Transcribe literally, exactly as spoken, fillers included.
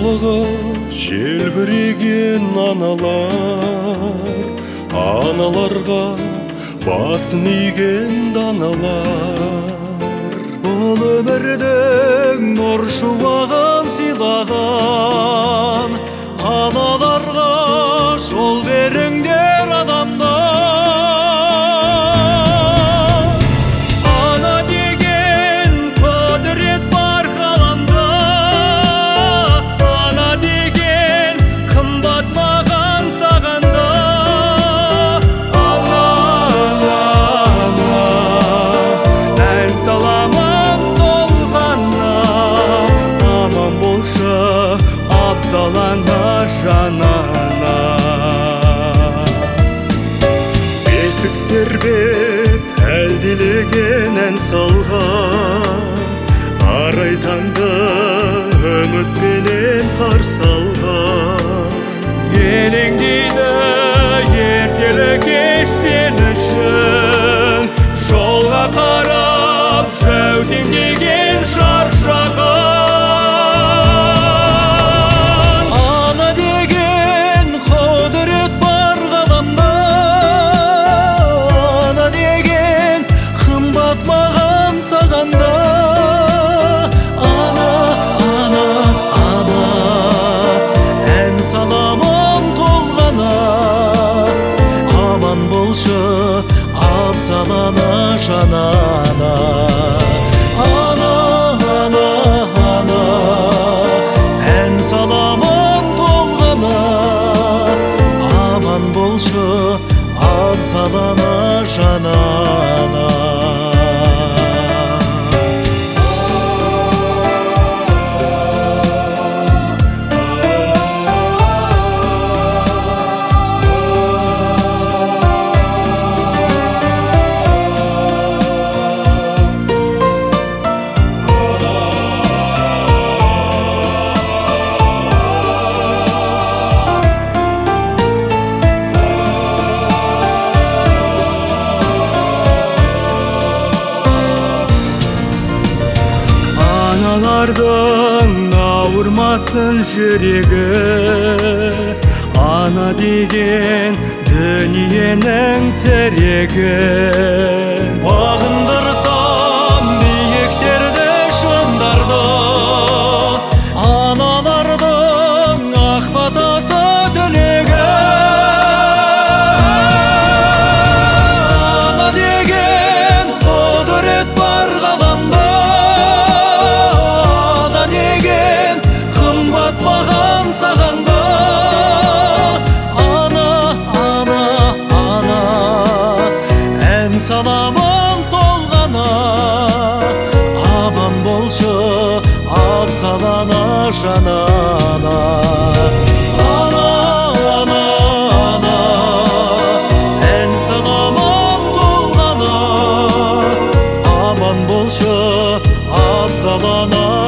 құшағы желбіреген аналар, аналарға басын иген даналар. Бұл өмірдің нұр шуағын сыйлаған аналарға жол беріңдер адамдар. Ана деген құдірет бар ғаламда, ана деген қымбат маған сағанда. Ана, ана, ана, ән саламын толғанна, аман болшы абзалана жанана. Бесік тербеп әлдилеген ән салған, арай таңды үмітпенен қарсы алған. Елеңдейді ертелі кеш сен үшін, жолға қарап жәутеңдеген шаршаған. Абзалана жанана. Ана, ана, ана, ән саламын толғана, аман болшы абзалана жанана. Аналардың ауырмасын жүрегі, ана деген дүниенің тірегі. Бағындырсам биіктерді шыңдарды, аналардың ақ батасы түлегі. Ана деген құдірет бар ғаламда, маған сағанда. Ана, ана, ана, ән саламын толғана, аман болшы абзалана жанана. Ана, ана, ана, ән саламын толғана, аман болшы абзалана